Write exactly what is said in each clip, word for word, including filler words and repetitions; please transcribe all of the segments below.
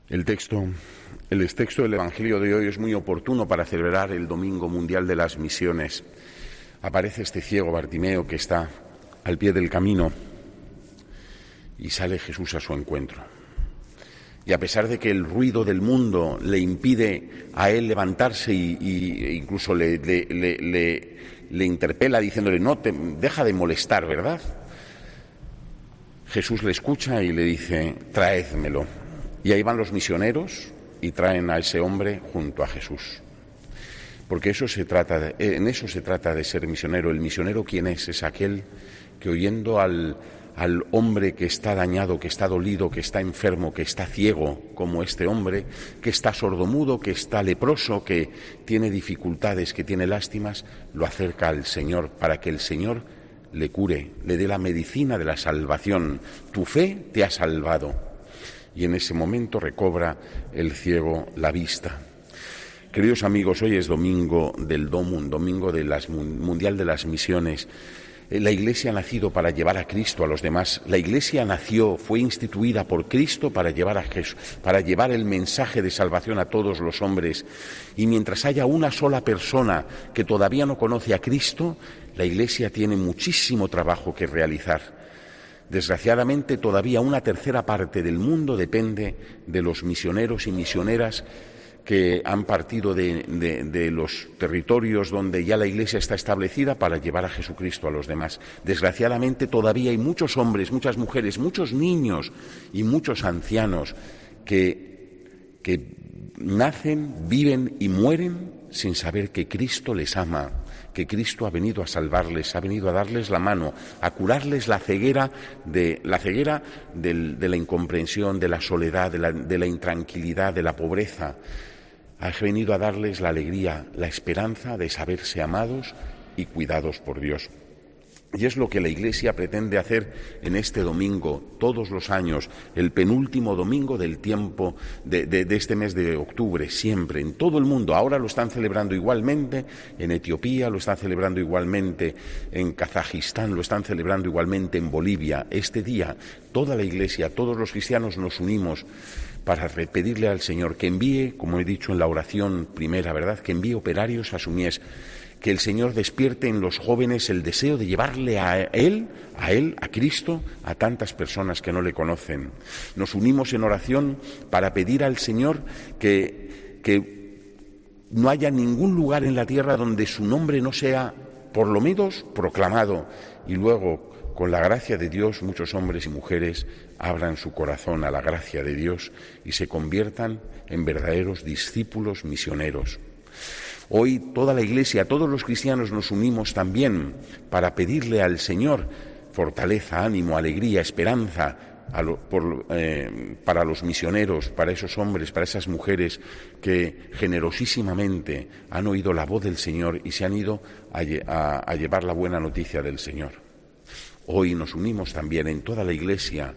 El texto, el texto del Evangelio de hoy es muy oportuno para celebrar el Domingo Mundial de las Misiones. Aparece este ciego Bartimeo que está al pie del camino y sale Jesús a su encuentro. Y a pesar de que el ruido del mundo le impide a él levantarse y, y e incluso le, le, le, le, le interpela diciéndole, no, te, deja de molestar, ¿verdad? Jesús le escucha y le dice, traédmelo. Y ahí van los misioneros y traen a ese hombre junto a Jesús. Porque eso se trata de, en eso se trata de ser misionero. ¿El misionero quién es? Es aquel que oyendo al, al hombre que está dañado, que está dolido, que está enfermo, que está ciego, como este hombre, que está sordomudo, que está leproso, que tiene dificultades, que tiene lástimas, lo acerca al Señor para que el Señor le cure, le dé la medicina de la salvación. Tu fe te ha salvado. Y en ese momento recobra el ciego la vista. Queridos amigos, hoy es domingo del Domum, domingo de las, mundial de las misiones. La Iglesia ha nacido para llevar a Cristo a los demás. La Iglesia nació, fue instituida por Cristo para llevar a Jesús, para llevar el mensaje de salvación a todos los hombres. Y mientras haya una sola persona que todavía no conoce a Cristo, la Iglesia tiene muchísimo trabajo que realizar. Desgraciadamente, todavía una tercera parte del mundo depende de los misioneros y misioneras que han partido de, de, de los territorios donde ya la Iglesia está establecida para llevar a Jesucristo a los demás. Desgraciadamente, todavía hay muchos hombres, muchas mujeres, muchos niños y muchos ancianos que, que nacen, viven y mueren sin saber que Cristo les ama, que Cristo ha venido a salvarles, ha venido a darles la mano, a curarles la ceguera de la ceguera del, de la incomprensión, de la soledad, de la, de la intranquilidad, de la pobreza. Ha venido a darles la alegría, la esperanza de saberse amados y cuidados por Dios. Y es lo que la Iglesia pretende hacer en este domingo, todos los años, el penúltimo domingo del tiempo de, de, de este mes de octubre, siempre, en todo el mundo. Ahora lo están celebrando igualmente en Etiopía, lo están celebrando igualmente en Kazajistán, lo están celebrando igualmente en Bolivia. Este día, toda la Iglesia, todos los cristianos nos unimos para pedirle al Señor que envíe, como he dicho en la oración primera, ¿verdad?, que envíe operarios a su mies. Que el Señor despierte en los jóvenes el deseo de llevarle a Él, a Él, a Cristo, a tantas personas que no le conocen. Nos unimos en oración para pedir al Señor que, que no haya ningún lugar en la tierra donde su nombre no sea, por lo menos, proclamado. Y luego, con la gracia de Dios, muchos hombres y mujeres abran su corazón a la gracia de Dios y se conviertan en verdaderos discípulos misioneros. Hoy toda la Iglesia, todos los cristianos nos unimos también para pedirle al Señor fortaleza, ánimo, alegría, esperanza a lo, por, eh, para los misioneros, para esos hombres, para esas mujeres que generosísimamente han oído la voz del Señor y se han ido a, a, a llevar la buena noticia del Señor. Hoy nos unimos también en toda la Iglesia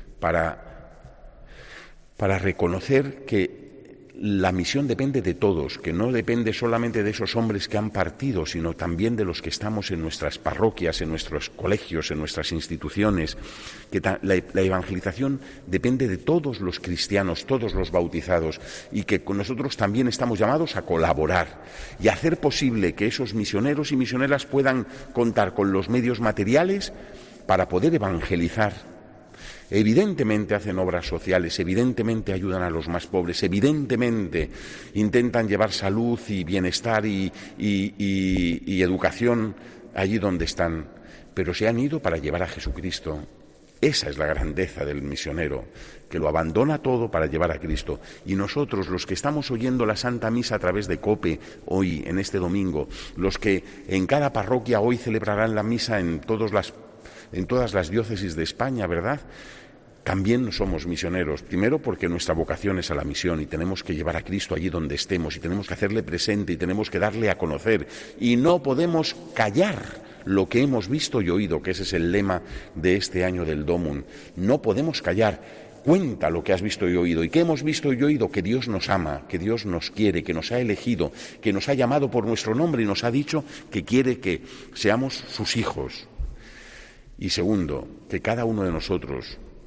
para, para reconocer que la misión depende de todos, que no depende solamente de esos hombres que han partido, sino también de los que estamos en nuestras parroquias, en nuestros colegios, en nuestras instituciones, que ta- la, la evangelización depende de todos los cristianos, todos los bautizados, y que con nosotros también estamos llamados a colaborar y a hacer posible que esos misioneros y misioneras puedan contar con los medios materiales para poder evangelizar. Evidentemente hacen obras sociales, evidentemente ayudan a los más pobres, evidentemente intentan llevar salud y bienestar y, y, y, y educación allí donde están, pero se han ido para llevar a Jesucristo. Esa es la grandeza del misionero, que lo abandona todo para llevar a Cristo. Y nosotros, los que estamos oyendo la Santa Misa a través de COPE hoy, en este domingo, los que en cada parroquia hoy celebrarán la misa en todas las, en todas las diócesis de España, ¿verdad?, también somos misioneros, primero porque nuestra vocación es a la misión y tenemos que llevar a Cristo allí donde estemos y tenemos que hacerle presente y tenemos que darle a conocer y no podemos callar lo que hemos visto y oído, que ese es el lema de este año del Domum. No podemos callar. Cuenta lo que has visto y oído. ¿Y qué hemos visto y oído? Que Dios nos ama, que Dios nos quiere, que nos ha elegido, que nos ha llamado por nuestro nombre y nos ha dicho que quiere que seamos sus hijos. Y segundo, que cada uno de nosotros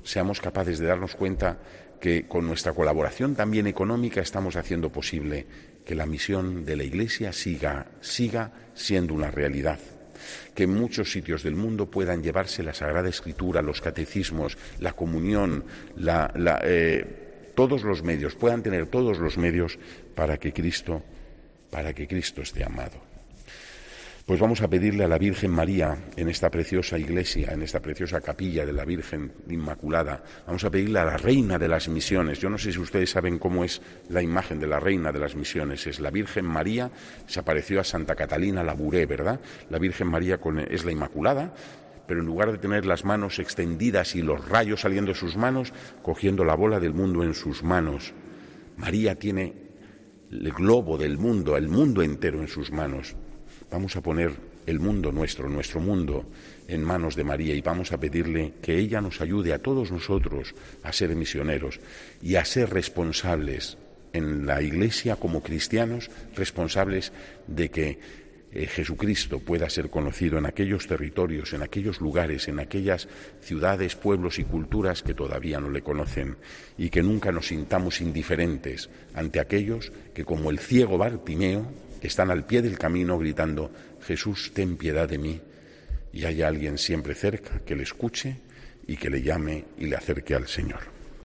seamos capaces de darnos cuenta que con nuestra colaboración también económica estamos haciendo posible que la misión de la Iglesia siga, siga siendo una realidad. Que en muchos sitios del mundo puedan llevarse la Sagrada Escritura, los catecismos, la comunión, la, la, eh, todos los medios, puedan tener todos los medios para que Cristo, para que Cristo esté amado. Pues vamos a pedirle a la Virgen María en esta preciosa iglesia, en esta preciosa capilla de la Virgen Inmaculada, vamos a pedirle a la Reina de las Misiones. Yo no sé si ustedes saben cómo es la imagen de la Reina de las Misiones. Es la Virgen María, se apareció a Santa Catalina Labouré, ¿verdad? La Virgen María con, es la Inmaculada, pero en lugar de tener las manos extendidas y los rayos saliendo de sus manos, cogiendo la bola del mundo en sus manos. María tiene el globo del mundo, el mundo entero en sus manos. Vamos a poner el mundo nuestro, nuestro mundo, en manos de María y vamos a pedirle que ella nos ayude a todos nosotros a ser misioneros y a ser responsables en la Iglesia como cristianos, responsables de que eh, Jesucristo pueda ser conocido en aquellos territorios, en aquellos lugares, en aquellas ciudades, pueblos y culturas que todavía no le conocen y que nunca nos sintamos indiferentes ante aquellos que, como el ciego Bartimeo, están al pie del camino gritando: Jesús, ten piedad de mí, y hay alguien siempre cerca que le escuche y que le llame y le acerque al Señor.